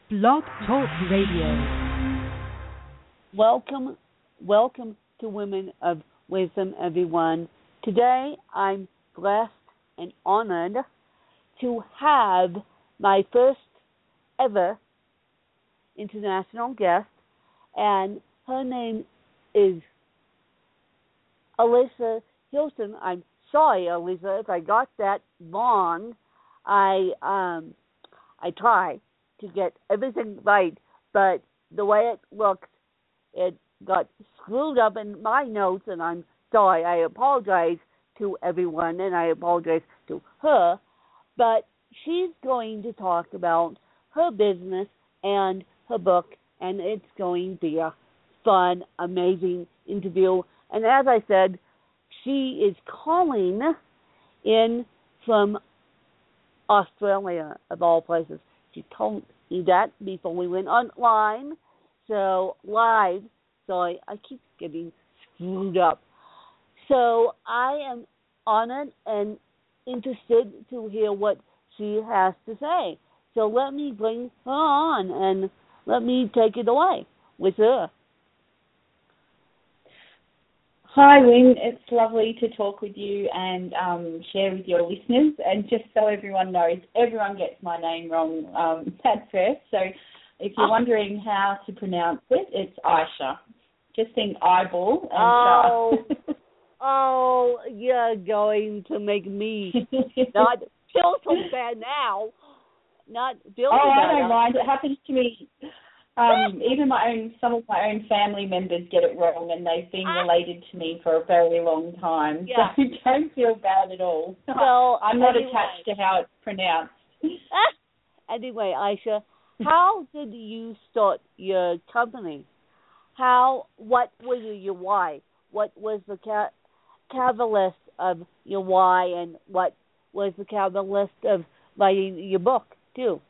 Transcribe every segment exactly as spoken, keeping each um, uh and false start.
Blog Talk Radio. Welcome, welcome to Women of Wisdom, everyone. Today, I'm blessed and honored to have my first ever international guest, and her name is Alyssa Hilton. I'm sorry, Alyssa, if I got that wrong. I um I try to get everything right, but the way it looks, it got screwed up in my notes, and I'm sorry. I apologize to everyone, and I apologize to her, but she's going to talk about her business and her book, and it's going to be a fun, amazing interview. And as I said, she is calling in from Australia, of all places. She told me that before we went online. So, live. Sorry, I keep getting screwed up. So, I am honored and interested to hear what she has to say. So, let me bring her on and let me take it away with her. Hi, Wynn. It's lovely to talk with you and um, share with your listeners. And just so everyone knows, everyone gets my name wrong um, at first. So if you're oh. wondering how to pronounce it, it's Aisha. Just think eyeball and oh, Shah. oh, you're going to make me not feel so bad now. Not feel oh, so bad. I don't mind. It happens to me. Um, even my own, some of my own family members get it wrong, and they've been related to me for a very long time. Yeah. So don't feel bad at all. Well, I'm not anyway. attached to how it's pronounced. Anyway, Aisha, how did you start your company? How? What was your why? What was the ca- catalyst of your why, and what was the catalyst of writing your book too?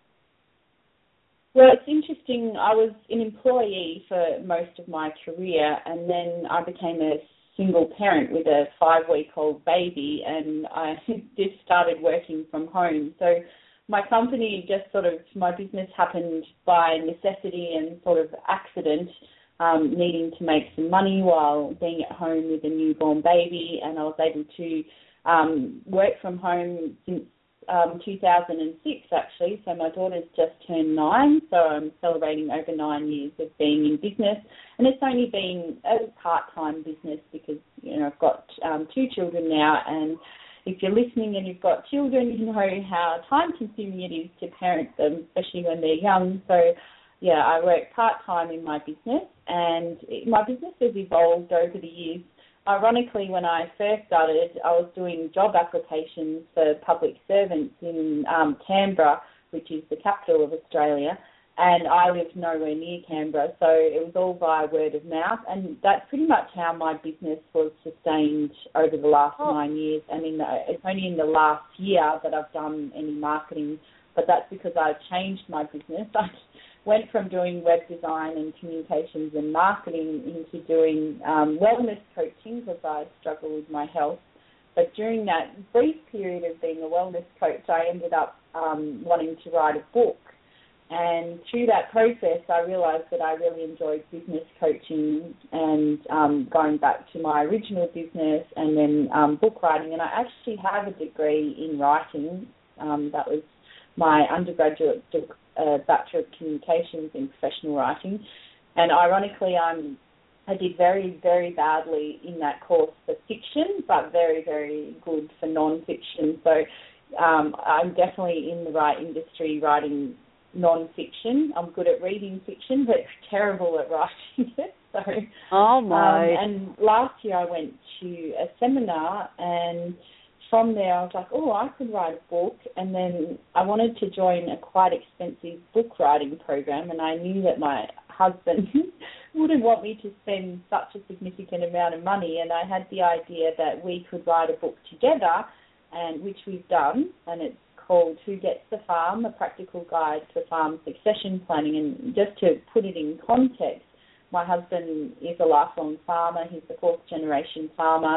Well, it's interesting. I was an employee for most of my career, and then I became a single parent with a five-week-old baby, and I just started working from home. So my company just sort of, my business happened by necessity and sort of accident, um, needing to make some money while being at home with a newborn baby, and I was able to um, work from home since Um, two thousand six, actually. So my daughter's just turned nine, so I'm celebrating over nine years of being in business. And it's only been a part-time business because, you know, I've got um, two children now, and if you're listening and you've got children, you know how time-consuming it is to parent them, especially when they're young. So, yeah, I work part-time in my business, and it, my business has evolved over the years. Ironically, when I first started, I was doing job applications for public servants in um, Canberra, which is the capital of Australia, and I lived nowhere near Canberra, so it was all via word of mouth, and that's pretty much how my business was sustained over the last oh. nine years, and in the, it's only in the last year that I've done any marketing, but that's because I've changed my business. I went from doing web design and communications and marketing into doing um, wellness coaching because I struggle with my health. But during that brief period of being a wellness coach, I ended up um, wanting to write a book. And through that process, I realised that I really enjoyed business coaching and um, going back to my original business and then um, book writing. And I actually have a degree in writing. Um, that was my undergraduate degree. A Bachelor of Communications in Professional Writing, and ironically I'm, I did very, very badly in that course for fiction, but very, very good for non-fiction. So um, I'm definitely in the right industry writing non-fiction. I'm good at reading fiction, but terrible at writing it. So, oh my! Um, and last year I went to a seminar, and from there, I was like, oh, I could write a book. And then I wanted to join a quite expensive book writing program, and I knew that my husband wouldn't want me to spend such a significant amount of money. And I had the idea that we could write a book together, and which we've done, and it's called Who Gets the Farm? A Practical Guide to Farm Succession Planning. And just to put it in context, my husband is a lifelong farmer. He's the fourth generation farmer. The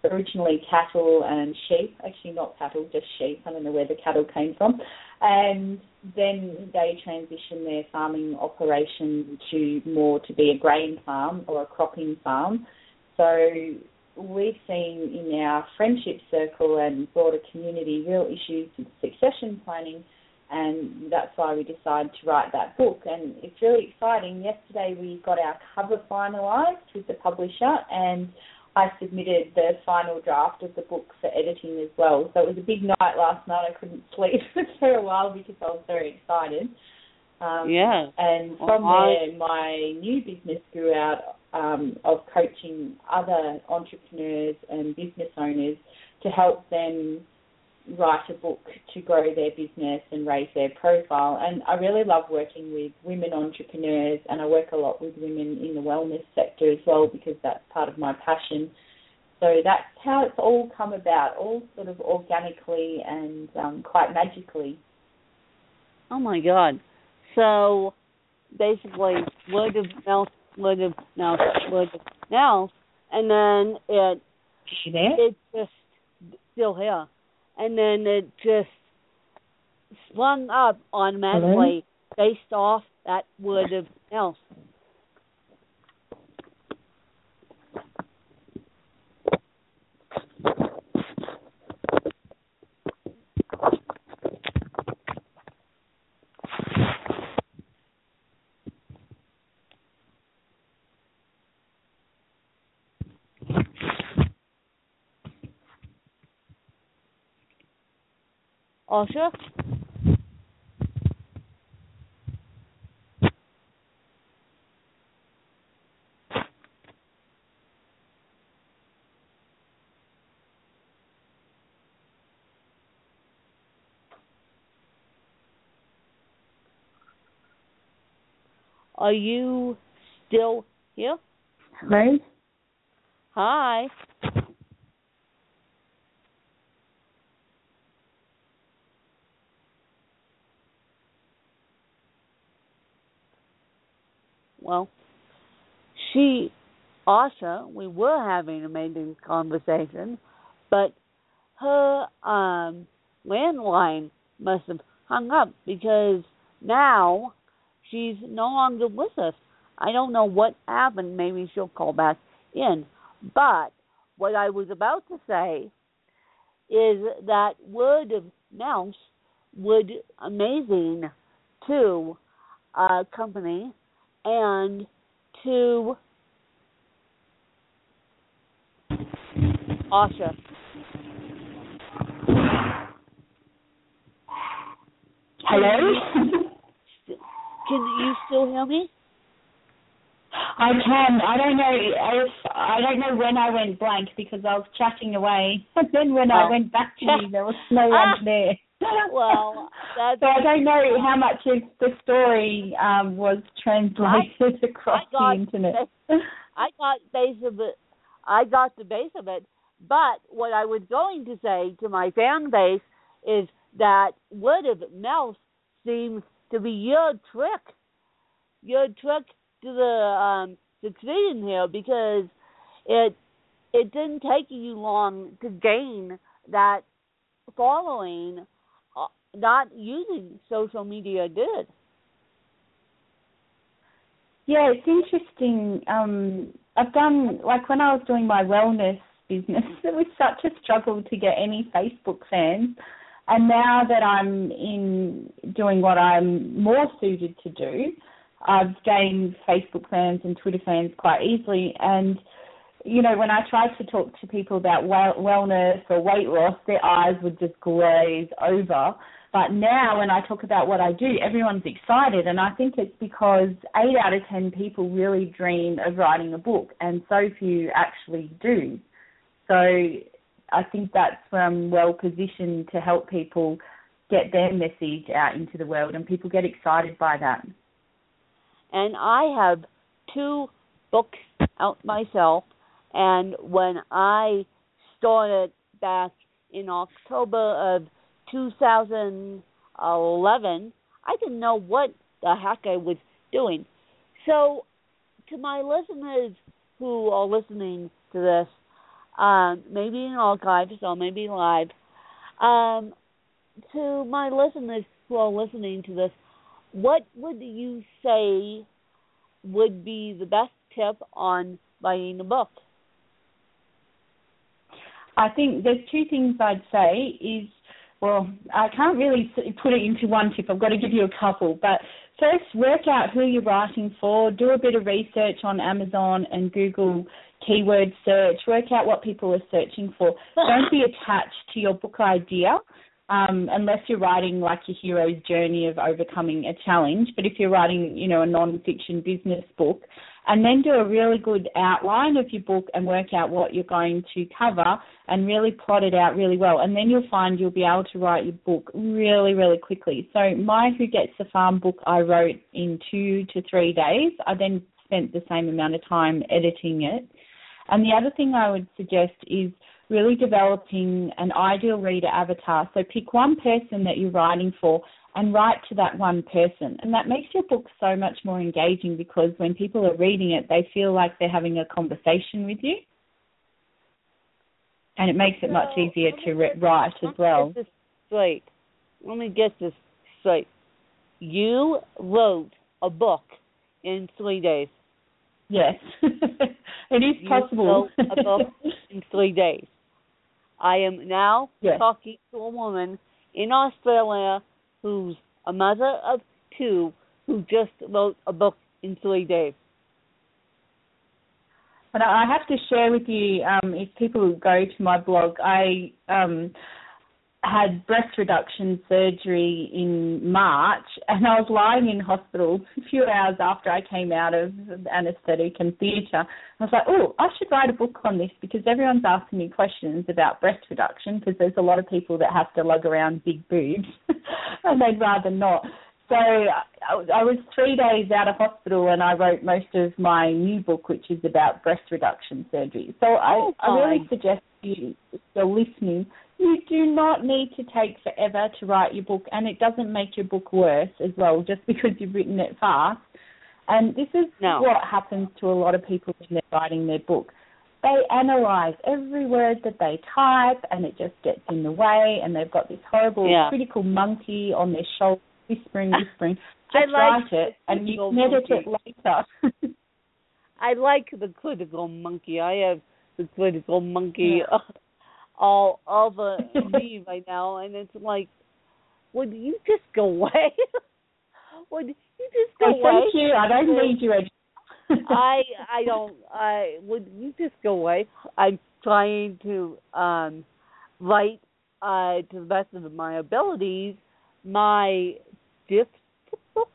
originally cattle and sheep, actually not cattle, just sheep. I don't know where the cattle came from. And then they transitioned their farming operation to more to be a grain farm or a cropping farm. So we've seen in our friendship circle and broader community real issues with succession planning, and that's why we decided to write that book. And it's really exciting. Yesterday we got our cover finalised with the publisher, and I submitted the final draft of the book for editing as well. So it was a big night last night. I couldn't sleep for a while because I was very excited. Um, yeah. And from well, there, my new business grew out um, of coaching other entrepreneurs and business owners to help them write a book to grow their business and raise their profile. And I really love working with women entrepreneurs, and I work a lot with women in the wellness sector as well because that's part of my passion. So that's how it's all come about, all sort of organically and um, quite magically. Oh, my God. So basically word of mouth, word of mouth, word of mouth, and then it, it just still here. And then it just swung up automatically Hello? Based off that word of mouth. Asha? Are you still here? Hello? Hi. Well, she, Asha, we were having an amazing conversation, but her um, landline must have hung up because now she's no longer with us. I don't know what happened. Maybe she'll call back in. But what I was about to say is that word of mouth would amazing to a company and to Asha. Hello? Can you still hear me? I can. I don't know if I don't know when I went blank because I was chatting away, and then when well, I went back to you, there was no one there. Well, that's so I don't know how much of the story um, was translated I, across I got, the internet. I got base of it. I got the base of it. But what I was going to say to my fan base is that word of mouth seems to be your trick. Your trick to the um, succeeding here, because it it didn't take you long to gain that following. Uh, not using social media did. Yeah, it's interesting. Um, I've done, like when I was doing my wellness business, it was such a struggle to get any Facebook fans. And now that I'm in doing what I'm more suited to do, I've gained Facebook fans and Twitter fans quite easily. And, you know, when I tried to talk to people about well, wellness or weight loss, their eyes would just glaze over. But now when I talk about what I do, everyone's excited. And I think it's because eight out of ten people really dream of writing a book, and so few actually do. So I think that's where I'm well positioned to help people get their message out into the world, and people get excited by that. And I have two books out myself, and when I started back in October of two thousand eleven, I didn't know what the heck I was doing. So to my listeners who are listening to this, um, maybe in archives or maybe live. Um, to my listeners who are listening to this, what would you say would be the best tip on writing a book? I think there's two things I'd say is, well, I can't really put it into one tip. I've got to give you a couple. But first, work out who you're writing for. Do a bit of research on Amazon and Google keyword search. Work out what people are searching for. Don't be attached to your book idea um, unless you're writing like your hero's journey of overcoming a challenge. But if you're writing, you know, a non-fiction business book, and then do a really good outline of your book and work out what you're going to cover and really plot it out really well. And then you'll find you'll be able to write your book really, really quickly. So my Who Gets the Farm book I wrote in two to three days. I then spent the same amount of time editing it. And the other thing I would suggest is really developing an ideal reader avatar. So pick one person that you're writing for and write to that one person. And that makes your book so much more engaging because when people are reading it, they feel like they're having a conversation with you. And it makes it much easier to re- write as well. Let me get this straight. Let me get this straight. You wrote a book in three days. Yes. It is you possible. wrote a book in three days. I am now yes. talking to a woman in Australia who's a mother of two who just wrote a book in three days. But I have to share with you, um, if people go to my blog, I um, had breast reduction surgery in March, and I was lying in hospital a few hours after I came out of anaesthetic and theatre. I was like, oh, I should write a book on this because everyone's asking me questions about breast reduction because there's a lot of people that have to lug around big boobs and they'd rather not. So I was three days out of hospital and I wrote most of my new book, which is about breast reduction surgery. So I, oh, I really suggest you, if you're listening, you do not need to take forever to write your book, and it doesn't make your book worse as well just because you've written it fast. And this is no. what happens to a lot of people when they're writing their book. They analyse every word that they type and it just gets in the way, and they've got this horrible yeah. critical monkey on their shoulder whispering, whispering. Just I like write it and you can edit it later. I like the critical monkey. I have the critical monkey yeah. all over me right now, and it's like, would you just go away? Would you just go hey, away? Thank you. I don't need you anymore. I I don't. I would you just go away? I'm trying to um, write uh, to the best of my abilities. My fifth book,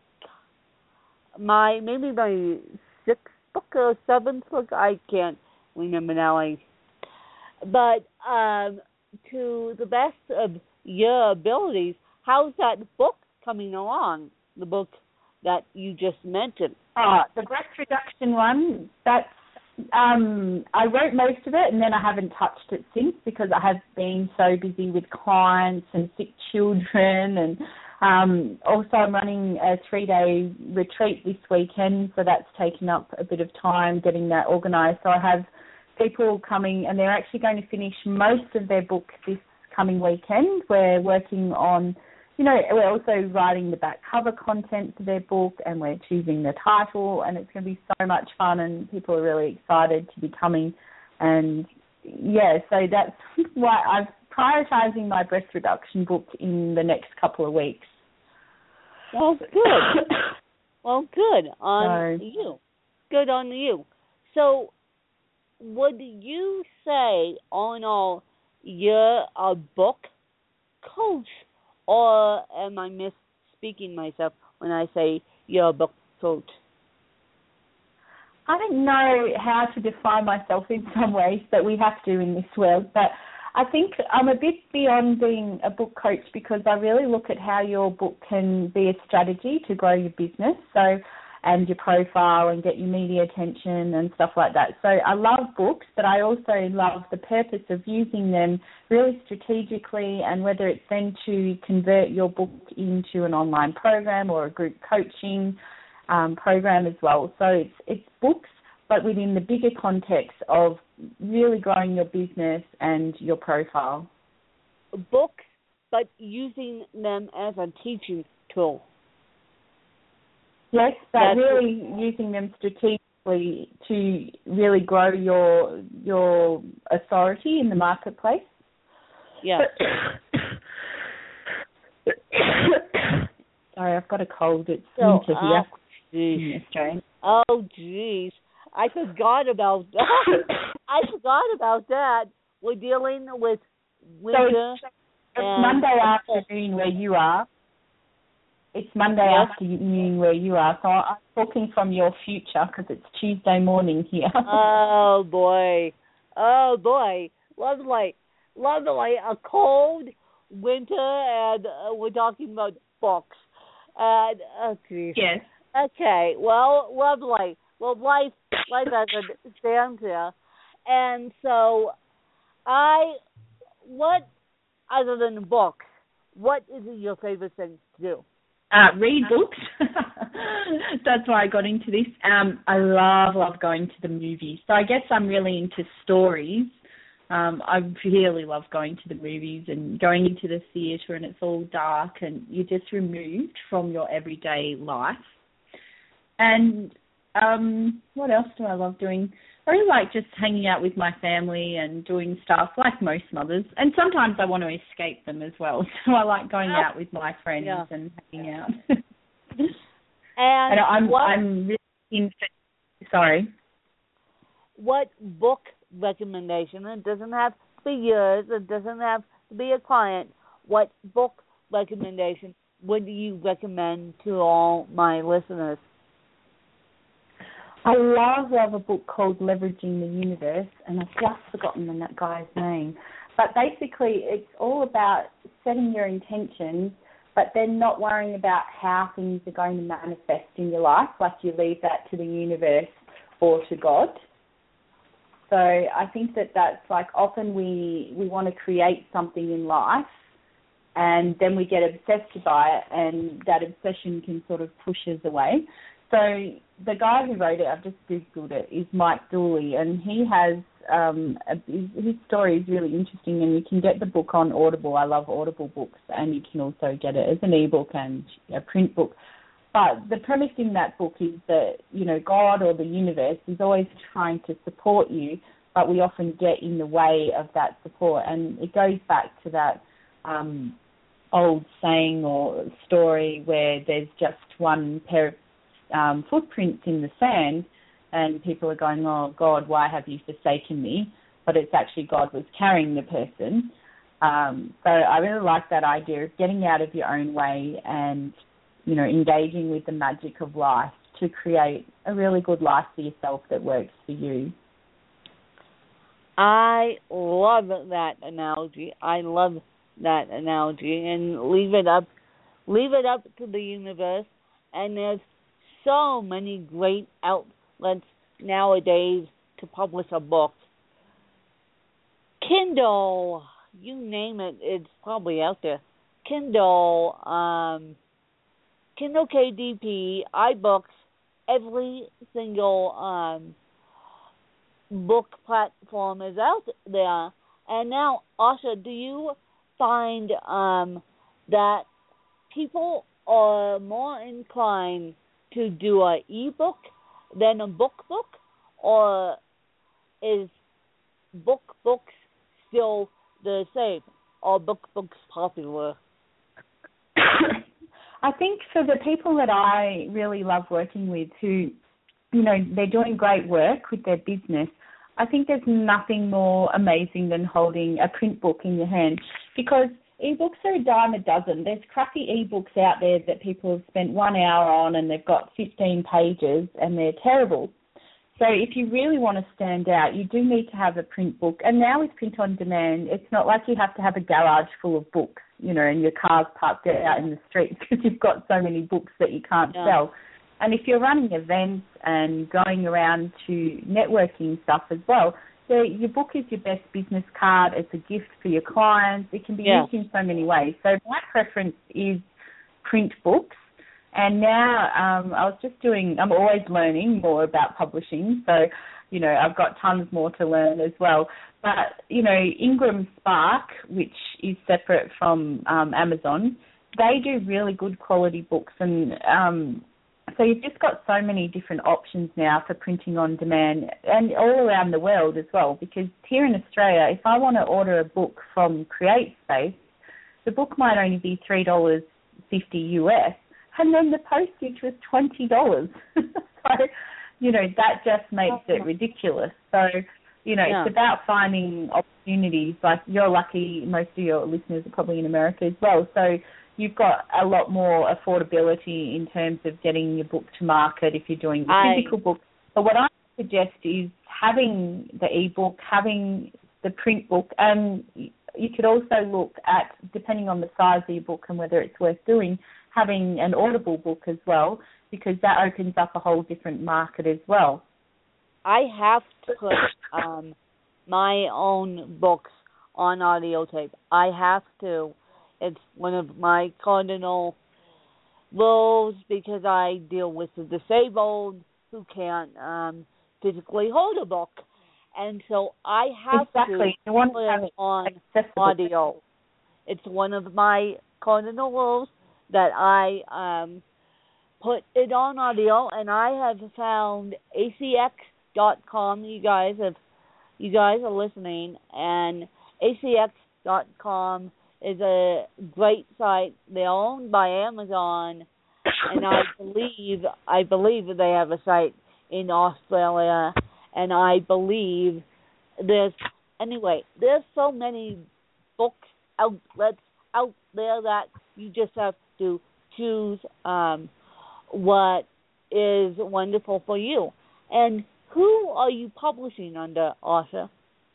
my maybe my sixth book or seventh book. I can't remember now. I, but um, to the best of your abilities, how's that book coming along? The book that you just mentioned. Oh, the breast reduction one. That's um, I wrote most of it, and then I haven't touched it since because I have been so busy with clients and sick children, and um, also I'm running a three-day retreat this weekend, so that's taken up a bit of time getting that organised. So I have people coming, and they're actually going to finish most of their book this coming weekend. We're working on, you know, we're also writing the back cover content for their book, and we're choosing the title, and it's going to be so much fun, and people are really excited to be coming. And yeah, so that's why I'm prioritising my breast reduction book in the next couple of weeks. Well, good. Well, good on so, you. Good on you. So, would you say, all in all, you're a book coach? Or am I misspeaking myself when I say you're a book coach? I don't know how to define myself in some ways, but we have to in this world. But I think I'm a bit beyond being a book coach because I really look at how your book can be a strategy to grow your business. So, and your profile and get your media attention and stuff like that. So I love books, but I also love the purpose of using them really strategically, and whether it's then to convert your book into an online program or a group coaching um, program as well. So it's it's books, but within the bigger context of really growing your business and your profile. Books, but using them as a teaching tool. Yes, but That's really using them strategically to really grow your your authority in the marketplace. Yeah. Sorry, I've got a cold. It's So, winter here oh, geez. in Australia. Oh, geez. I forgot about that. I forgot about that. We're dealing with winter. So it's, it's Monday afternoon where you are. It's Monday Yes. afternoon where you are. So I'm talking from your future because it's Tuesday morning here. Oh, boy. Oh, boy. Lovely. Lovely. A cold winter, and uh, we're talking about books. And, oh, geez. Yes. Okay. Well, lovely. Well, life, life as it stands here. And so, I, what, other than books, what is your favorite thing to do? Uh, read books. That's why I got into this. Um, I love, love going to the movies. So I guess I'm really into stories. Um, I really love going to the movies and going into the theatre, and it's all dark and you're just removed from your everyday life. And um, what else do I love doing? I really like just hanging out with my family and doing stuff like most mothers. And sometimes I want to escape them as well. So I like going out with my friends yeah. and hanging out. and and I'm, what, I'm really in, sorry. What book recommendation, it doesn't have to be yours, it doesn't have to be a client, what book recommendation would you recommend to all my listeners? I love, love a book called Leveraging the Universe, and I've just forgotten that guy's name. But basically, it's all about setting your intentions, but then not worrying about how things are going to manifest in your life, like you leave that to the universe or to God. So I think that that's like often we, we want to create something in life, and then we get obsessed by it, and that obsession can sort of push us away. So the guy who wrote it, I've just Googled it, is Mike Dooley, and he has, um, a, his story is really interesting, and you can get the book on Audible. I love Audible books, and you can also get it as an ebook and a print book. But the premise in that book is that, you know, God or the universe is always trying to support you, but we often get in the way of that support. And it goes back to that um, old saying or story where there's just one pair of Um, footprints in the sand, and people are going, oh, God, why have you forsaken me? But it's actually God was carrying the person. Um, so I really like that idea of getting out of your own way and, you know, engaging with the magic of life to create a really good life for yourself that works for you. I love that analogy. I love that analogy. And leave it up, leave it up to the universe. And there's so many great outlets nowadays to publish a book. Kindle, you name it, it's probably out there. Kindle, um, Kindle K D P, iBooks, every single um, book platform is out there. And now, Asha, do you find um, that people are more inclined to do an e-book than a book book, or is book books still the same, or book books popular? I think for the people that I really love working with who, you know, they're doing great work with their business, I think there's nothing more amazing than holding a print book in your hand, because e-books are a dime a dozen. There's crappy e-books out there that people have spent one hour on and they've got fifteen pages and they're terrible. So if you really want to stand out, you do need to have a print book. And now with print on demand, it's not like you have to have a garage full of books, you know, and your car's parked out in the street because you've got so many books that you can't yeah. sell. And if you're running events and going around to networking stuff as well, so your book is your best business card. It's a gift for your clients. It can be yeah. used in so many ways. So my preference is print books. And now um, I was just doing, I'm always learning more about publishing. So you know, I've got tons more to learn as well. But, you know, Ingram Spark, which is separate from um, Amazon, they do really good quality books. And um, so you've just got so many different options now for printing on demand and all around the world as well. Because here in Australia, if I want to order a book from CreateSpace, the book might only be three dollars fifty U S, and then the postage was twenty dollars. So, you know, that just makes it ridiculous. So, you know, yeah. It's about finding opportunities. Like, you're lucky, most of your listeners are probably in America as well. So you've got a lot more affordability in terms of getting your book to market if you're doing the I, physical book. But what I suggest is having the e-book, having the print book, and you could also look at, depending on the size of your book and whether it's worth doing, having an Audible book as well, because that opens up a whole different market as well. I have to put um, my own books on audio tape. I have to. It's one of my cardinal rules because I deal with the disabled who can't um, physically hold a book. And so I have exactly. to you want put to have it on accessible. audio. It's one of my cardinal rules that I um, put it on audio, and I have found A C X dot com. You guys have, you guys are listening, and A C X dot com is a great site. They're owned by Amazon, and I believe I believe that they have a site in Australia, and I believe there's anyway. There's so many books outlets out there that you just have to choose um, what is wonderful for you. And who are you publishing under, Asha?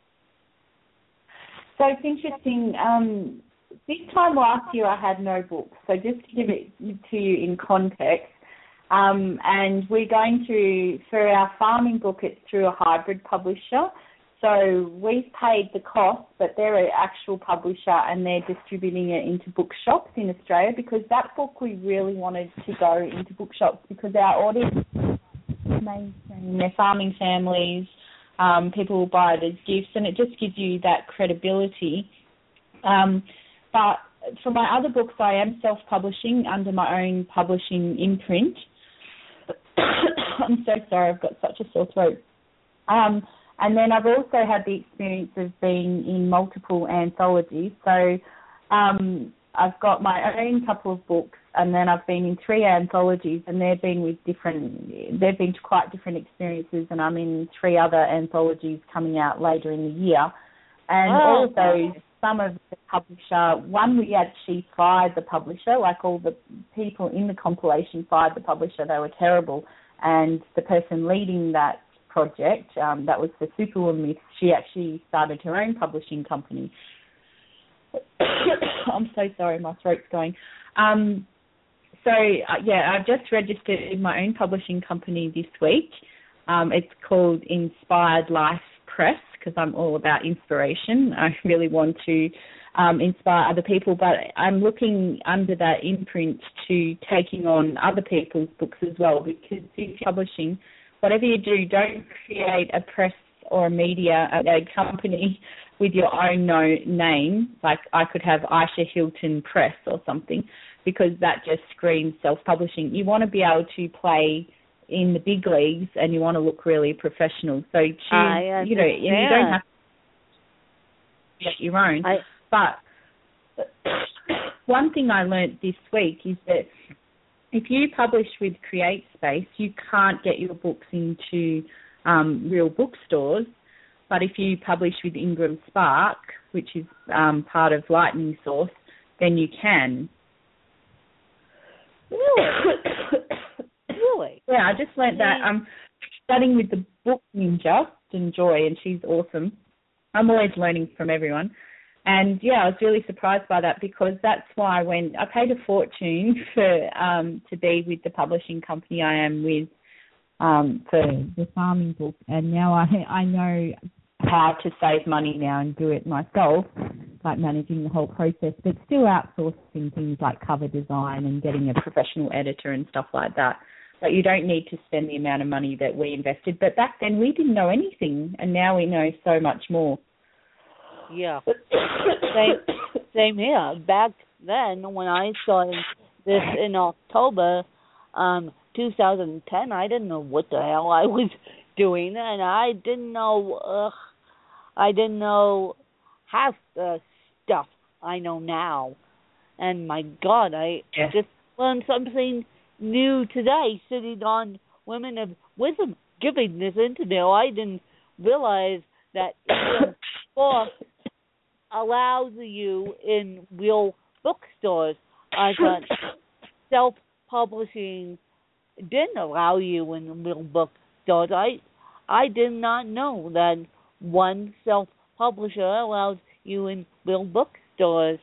So it's interesting. Um, this time last year I had no books. So just to give it to you in context, um, and we're going to, for our farming book, it's through a hybrid publisher. So we've paid the cost, but they're an actual publisher and they're distributing it into bookshops in Australia, because that book we really wanted to go into bookshops because our audience is mainstream, they're farming families, um, people will buy it as gifts, and it just gives you that credibility. Um, but for my other books, I am self-publishing under my own publishing imprint. I'm so sorry, I've got such a sore throat. Um, And then I've also had the experience of being in multiple anthologies. So um, I've got my own couple of books, and then I've been in three anthologies, and they've been with different, they've been to quite different experiences, and I'm in three other anthologies coming out later in the year. And oh, all of those, some of the publisher, one we actually fired the publisher, like all the people in the compilation fired the publisher, they were terrible. And the person leading that project, um, that was the Superwoman Myth, she actually started her own publishing company. I'm so sorry, my throat's going. Um, so, uh, yeah, I've just registered my own publishing company this week. Um, it's called Inspired Life Press, because I'm all about inspiration. I really want to um, inspire other people, but I'm looking under that imprint to taking on other people's books as well, because if you're publishing, whatever you do, don't create a press or a media, a, a company with your own no, name. Like I could have Aisha Hilton Press or something, because that just screams self-publishing. You want to be able to play in the big leagues, and you want to look really professional. So choose, you know, and you don't have to get your own. I, but one thing I learned this week is that if you publish with CreateSpace, you can't get your books into um, real bookstores. But if you publish with Ingram Spark, which is um, part of Lightning Source, then you can. Really? Really? Yeah, I just learned that. I'm studying with the Book Ninja, and Joy, and she's awesome. I'm always learning from everyone. And, yeah, I was really surprised by that, because that's why when I paid a fortune for um, to be with the publishing company I am with um, for the farming book, and now I I know how to save money now and do it myself, like managing the whole process, but still outsourcing things like cover design and getting a professional editor and stuff like that. but you don't need to spend the amount of money that we invested. But back then we didn't know anything, and now we know so much more. Yeah. Same, same here. Back then, when I started this in October um, two thousand ten, I didn't know what the hell I was doing, and I didn't know, uh, I didn't know half the stuff I know now. And my God, I yeah. just learned something new today, sitting on Women of Wisdom, giving this interview. I didn't realize that the book allows you in real bookstores. I thought self-publishing didn't allow you in real bookstores. I I did not know that one self-publisher allows you in real bookstores.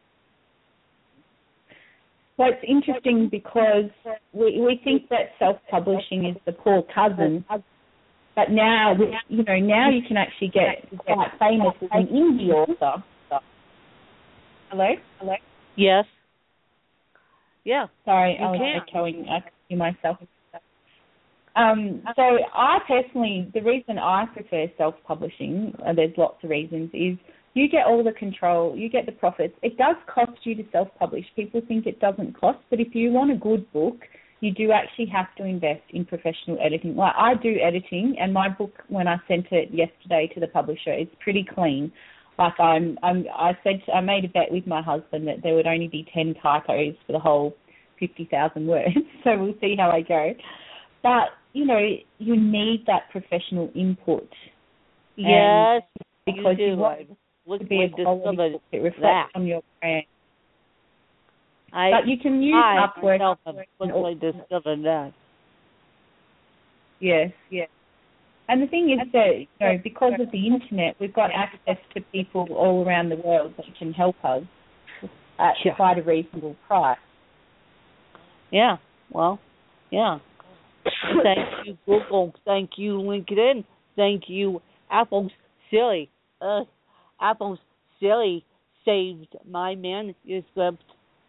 Well, it's interesting because we we think that self-publishing is the poor cousin, but now, you know, now you can actually get quite famous as an indie author. Hello? Hello? Yes. Yeah. Sorry, you I was can. echoing I you myself. Um, so I personally, the reason I prefer self-publishing, uh, there's lots of reasons, is you get all the control, you get the profits. It does cost you to self-publish. People think it doesn't cost, but if you want a good book, you do actually have to invest in professional editing. Like I do editing, and my book, when I sent it yesterday to the publisher, is pretty clean. Like I'm, I'm, I said, I made a bet with my husband that there would only be ten typos for the whole fifty thousand words. So we'll see how I go. But you know, you need that professional input. Yes, because you do. you want Look, to be a quality book that reflects that. on your brand. I, but you can use I Upwork. myself have quickly discovered that. Yes, yes. And the thing is that, you know, because of the internet, we've got access to people all around the world that can help us at yeah. quite a reasonable price. Yeah, well, yeah. Thank you, Google. Thank you, LinkedIn. Thank you, Apple's Siri. Uh, Apple's Siri saved my manuscript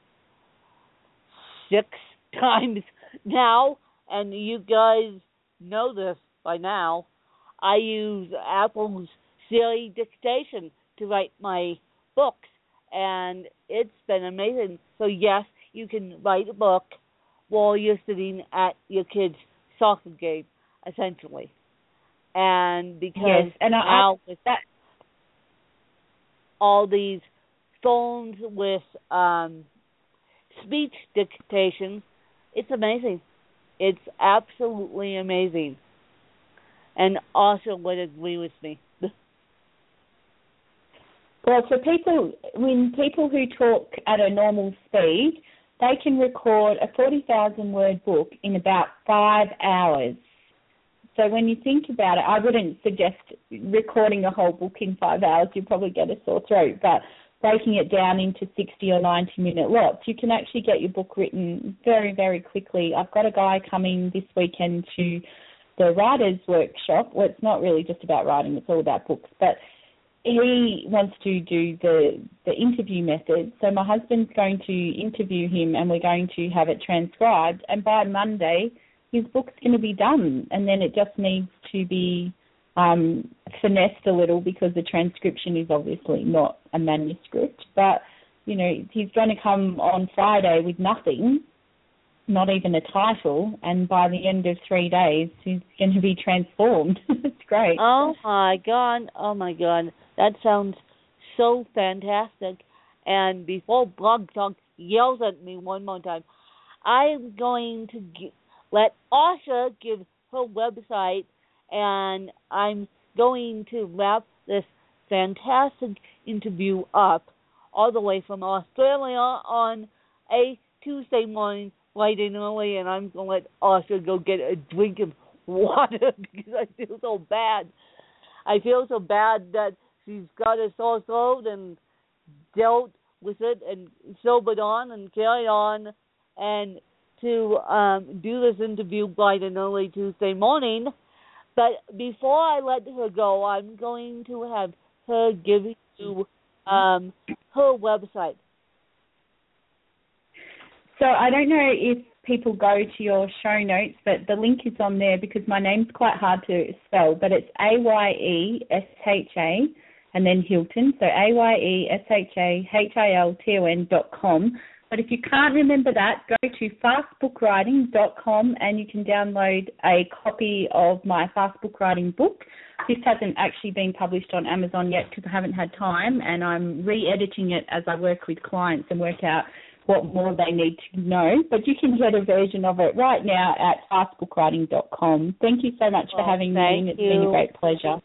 six times now, and you guys know this by now. I use Apple's Siri dictation to write my books, and it's been amazing. So yes, you can write a book while you're sitting at your kid's soccer game, essentially. And because yes, and now I, with that, all these phones with um, speech dictation, it's amazing. It's absolutely amazing. And Asha would agree with me. Well, for people, when people who talk at a normal speed, they can record a forty thousand word book in about five hours. So when you think about it, I wouldn't suggest recording a whole book in five hours. You'll probably get a sore throat. But breaking it down into sixty or ninety minute lots, you can actually get your book written very, very quickly. I've got a guy coming this weekend to the writer's workshop. Well, it's not really just about writing, it's all about books. But he wants to do the, the interview method. So my husband's going to interview him and we're going to have it transcribed. And by Monday, his book's going to be done. And then it just needs to be um, finessed a little because the transcription is obviously not a manuscript. But, you know, he's going to come on Friday with nothing, not even a title. And by the end of three days, he's going to be transformed. It's great. Oh, my God. Oh, my God. That sounds so fantastic. And before Blog Talk yells at me one more time, I'm going to g- let Asha give her website, and I'm going to wrap this fantastic interview up all the way from Australia on a Tuesday morning, bright and early, and I'm going to let Asha go get a drink of water because I feel so bad. I feel so bad that she's got a sore throat and dealt with it and sobered on and carried on and to um, do this interview bright and early Tuesday morning. But before I let her go, I'm going to have her give you um, her website. So I don't know if people go to your show notes, but the link is on there because my name's quite hard to spell, but it's A Y E S H A and then Hilton, so A Y E S H A H I L T O N dot com. But if you can't remember that, go to fast book writing dot com and you can download a copy of my Fast Book Writing book. This hasn't actually been published on Amazon yet because I haven't had time, and I'm re-editing it as I work with clients and work out what more they need to know. But you can get a version of it right now at fast book writing dot com. Thank you so much well, for having me, and it's you. been a great pleasure.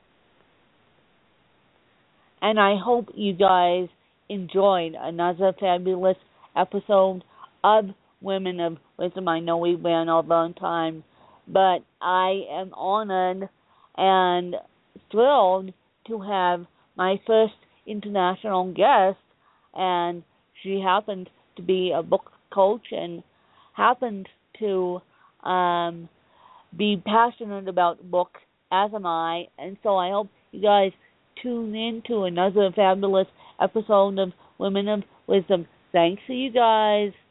And I hope you guys enjoyed another fabulous episode of Women of Wisdom. I know we ran over on time, but I am honored and thrilled to have my first international guest, and she happens to be a book coach and happens to um, be passionate about books, as am I, and so I hope you guys tune in to another fabulous episode of Women of Wisdom. Thanks to you guys.